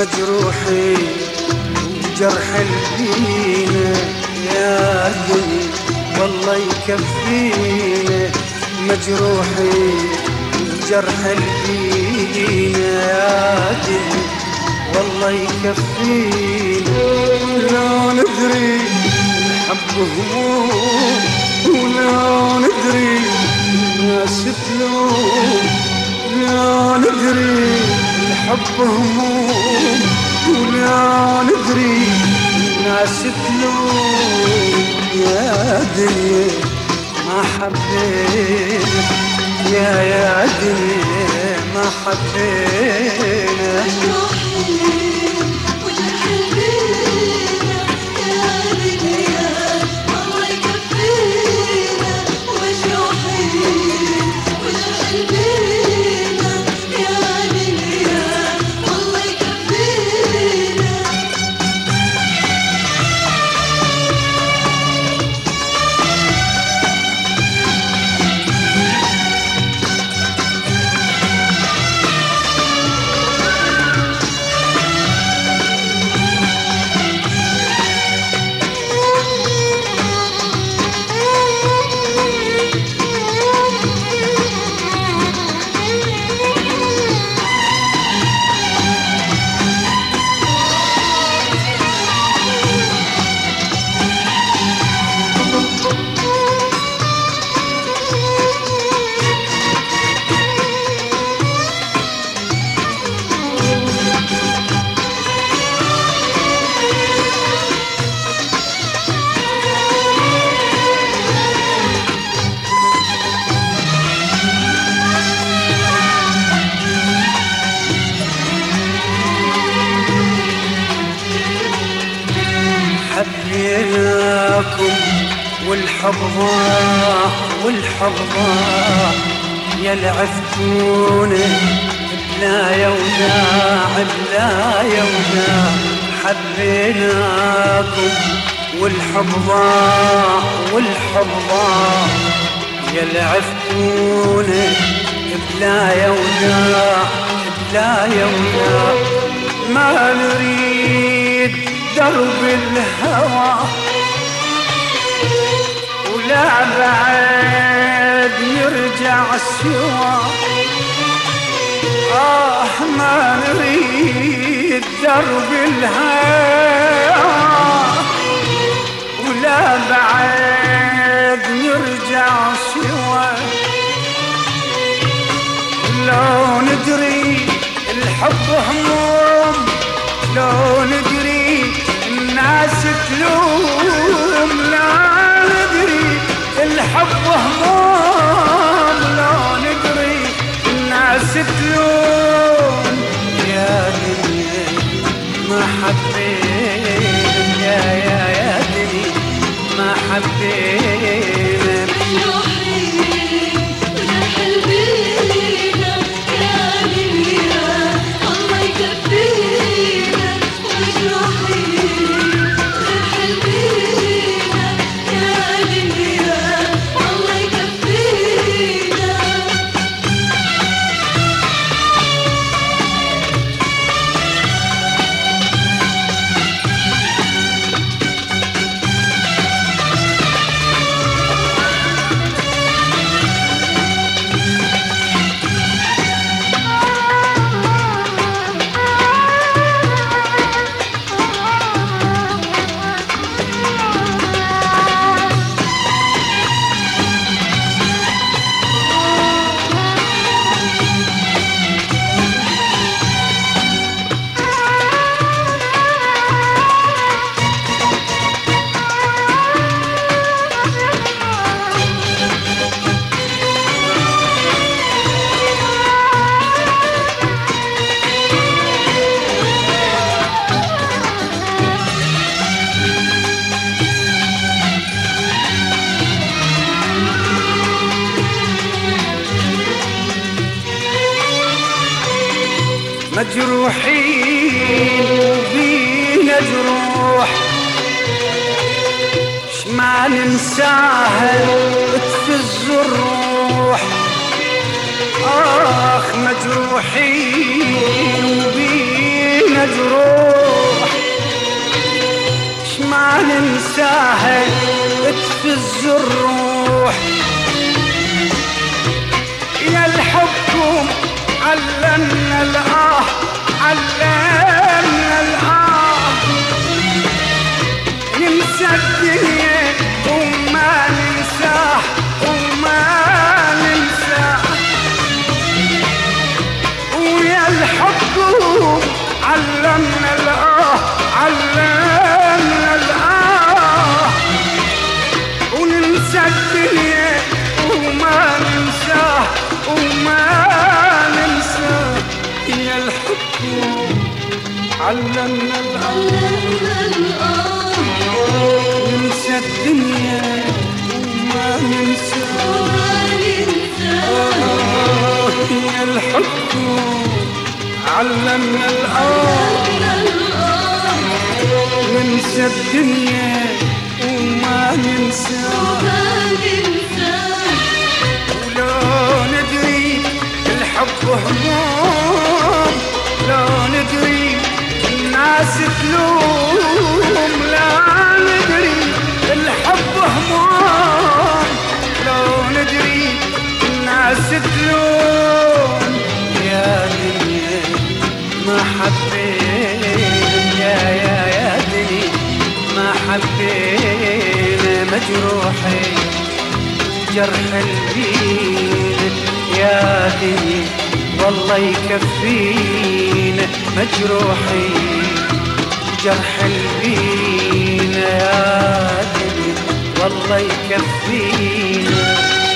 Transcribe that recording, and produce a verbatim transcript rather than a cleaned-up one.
مجروحين وجرح البينا يا دنيا والله يكفينا، مجروحين وجرح البينا يا دنيا والله يكفينا. لا ندري الحب هموم ولا ندري الناس تلوم، لا ندري الحب هموم ولا ندري الناس تلوم. يا دنيا ما حبينا، يا يا دنيا ما حبينا. حبيناكم والحب ضاع والحب ضاع، يا لعفتونا بلا يوداع بلا يوداع. حبيناكم والحب ضاع والحب ضاع، يا لعفتونا بلا يوداع بلا يوداع. ما نريد درب الهوى ولا بعد يرجع سوا، آه ما نريد درب الهوى ولا بعد نرجع سوا. لو ندري الحب هموم، لو ندري الناس تلوم، لا ندري الحب هموم، لو ندري الناس تلوم. يا دنيا ما حبينا، يا يا يا دنيا ما حبينا. مجروحين وبينا جروح ما ننساها تفز الروح. آخ مجروحين وبينا مجروح ما ننساها تفز الروح يا الحبكم علمنا الآه علمنا الآه ننسى الدنيا وما ننساه وما ننساه ويا الحبكم علمنا الآه علمنا الآه وننسى الدنيا وما ننساه وما ننساه يا الحب علمنا الآه ننسى الدنيا وما ننساه يا الحب علمنا الآه ننسى الدنيا وما ننساه ولو ندري الحب هموم لو ندري الناس تلوم لا ندري الحب هموم لو ندري الناس تلوم يا دنيا ما حبينا يا يا يا دنيا ما حبينا مجروحين جرح البين يا دنيا والله يكفينا مجروحين جرح البين يا دنيا والله يكفينا